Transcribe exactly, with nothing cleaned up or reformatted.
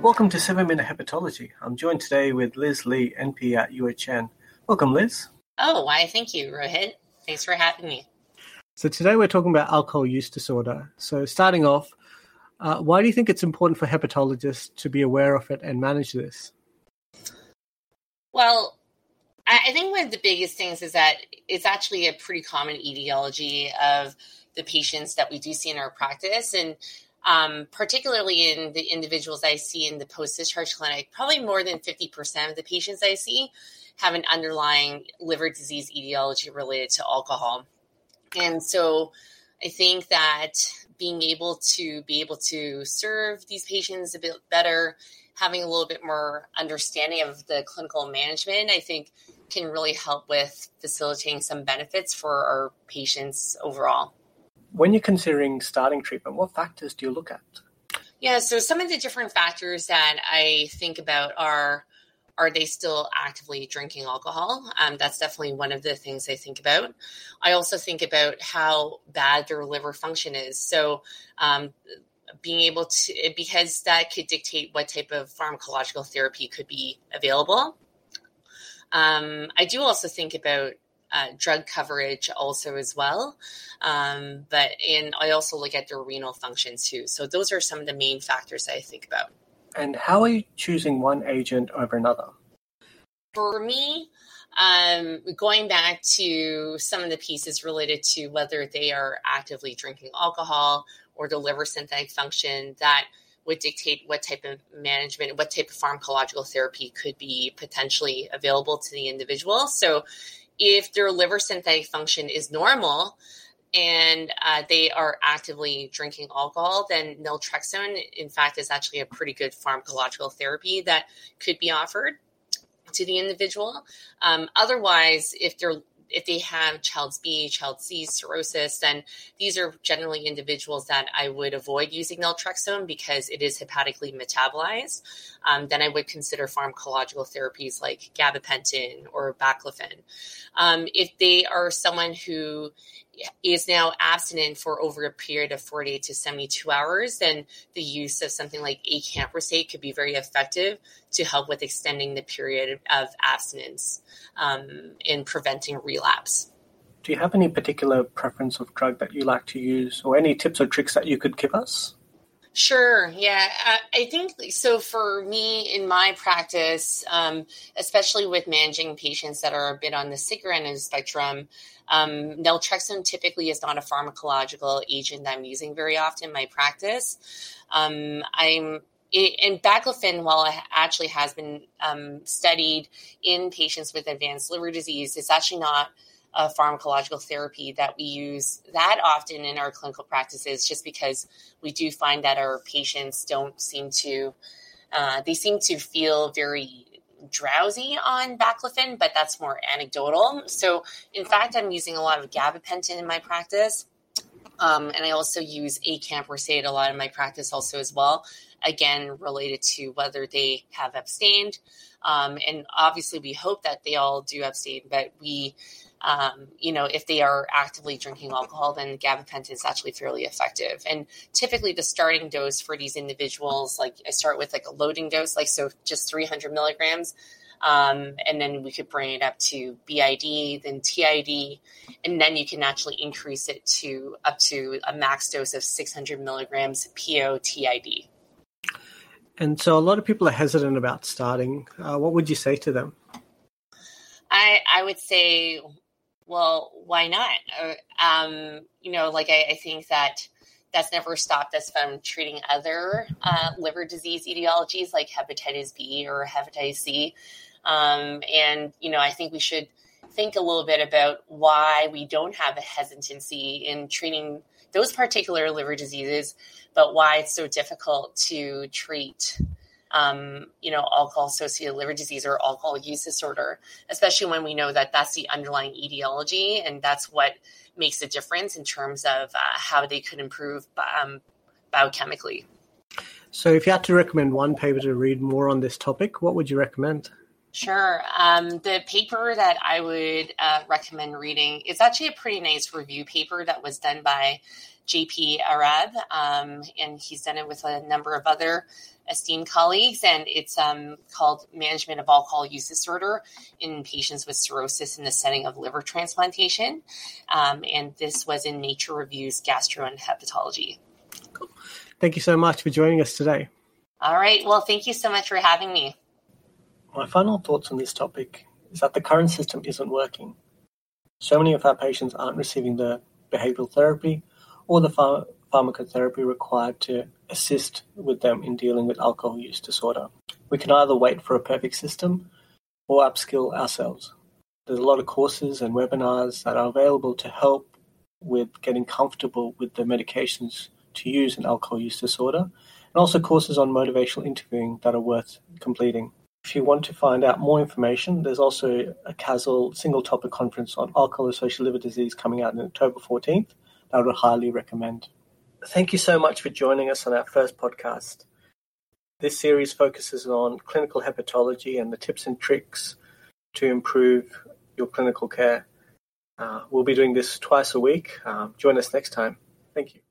welcome to seven minute Hepatology. I'm joined today with Liz Lee, N P at U H N. Welcome, Liz. Oh, why, thank you, Rohit. Thanks for having me. So today we're talking about alcohol use disorder. So starting off, uh, why do you think it's important for hepatologists to be aware of it and manage this? Well, I think one of the biggest things is that it's actually a pretty common etiology of the patients that we do see in our practice. And um, particularly in the individuals I see in the post-discharge clinic, probably more than fifty percent of the patients I see have an underlying liver disease etiology related to alcohol. And so I think that being able to be able to serve these patients a bit better, having a little bit more understanding of the clinical management, I think can really help with facilitating some benefits for our patients overall. When you're considering starting treatment, what factors do you look at? Yeah, so some of the different factors that I think about are, are they still actively drinking alcohol? Um, that's definitely one of the things I think about. I also think about how bad their liver function is. So um, being able to, because that could dictate what type of pharmacological therapy could be available. Um, I do also think about uh, drug coverage also as well. Um, but, and I also look at their renal function too. So those are some of the main factors I think about. And how are you choosing one agent over another? For me, um, going back to some of the pieces related to whether they are actively drinking alcohol or the liver synthetic function, that would dictate what type of management, what type of pharmacological therapy could be potentially available to the individual. So if their liver synthetic function is normal and uh, they are actively drinking alcohol, then naltrexone, in fact, is actually a pretty good pharmacological therapy that could be offered to the individual. Um, otherwise, if they're if they have Child's B, Child C cirrhosis, then these are generally individuals that I would avoid using naltrexone because it is hepatically metabolized. Um, then I would consider pharmacological therapies like gabapentin or baclofen. Um, if they are someone who is now abstinent for over a period of forty-eight to seventy-two hours, then the use of something like acamprosate could be very effective to help with extending the period of abstinence um, in preventing relapse. Do you have any particular preference of drug that you like to use or any tips or tricks that you could give us? Sure. Yeah, I think so. For me, in my practice, um, especially with managing patients that are a bit on the sicker end of the spectrum, um, naltrexone typically is not a pharmacological agent I'm using very often in my practice. Um, I'm And baclofen, while it actually has been um, studied in patients with advanced liver disease, it's actually not a pharmacological therapy that we use that often in our clinical practices, just because we do find that our patients don't seem to, uh, they seem to feel very drowsy on baclofen, but that's more anecdotal. So in fact, I'm using a lot of gabapentin in my practice. Um, and I also use acamprosate a lot in my practice also as well, again, related to whether they have abstained. Um, and obviously we hope that they all do abstain, but we, um, you know, if they are actively drinking alcohol, then gabapentin is actually fairly effective. And typically the starting dose for these individuals, like I start with like a loading dose, like so just three hundred milligrams. Um, and then we could bring it up to B I D, then T I D, and then you can actually increase it to up to a max dose of six hundred milligrams P O T I D. And so a lot of people are hesitant about starting. Uh, what would you say to them? I, I would say, well, why not? Um, you know, like I, I think that that's never stopped us from treating other uh, liver disease etiologies like hepatitis B or hepatitis C. Um, and, you know, I think we should think a little bit about why we don't have a hesitancy in treating those particular liver diseases, but why it's so difficult to treat, um, you know, alcohol-associated liver disease or alcohol use disorder, especially when we know that that's the underlying etiology and that's what makes a difference in terms of uh, how they could improve um, biochemically. So if you had to recommend one paper to read more on this topic, what would you recommend? Sure. Um, the paper that I would uh, recommend reading is actually a pretty nice review paper that was done by J P Arab, um, and he's done it with a number of other esteemed colleagues, and it's um, called Management of Alcohol Use Disorder in Patients with Cirrhosis in the Setting of Liver Transplantation. Um, and this was in Nature Reviews Gastro and Hepatology. Cool. Thank you so much for joining us today. All right. Well, thank you so much for having me. My final thoughts on this topic is that the current system isn't working. So many of our patients aren't receiving the behavioral therapy or the ph- pharmacotherapy required to assist with them in dealing with alcohol use disorder. We can either wait for a perfect system or upskill ourselves. There's a lot of courses and webinars that are available to help with getting comfortable with the medications to use in alcohol use disorder, and also courses on motivational interviewing that are worth completing. If you want to find out more information, there's also a C A S L single topic conference on alcohol-associated liver disease coming out on October fourteenth that I would highly recommend. Thank you so much for joining us on our first podcast. This series focuses on clinical hepatology and the tips and tricks to improve your clinical care. Uh, we'll be doing this twice a week. Um, join us next time. Thank you.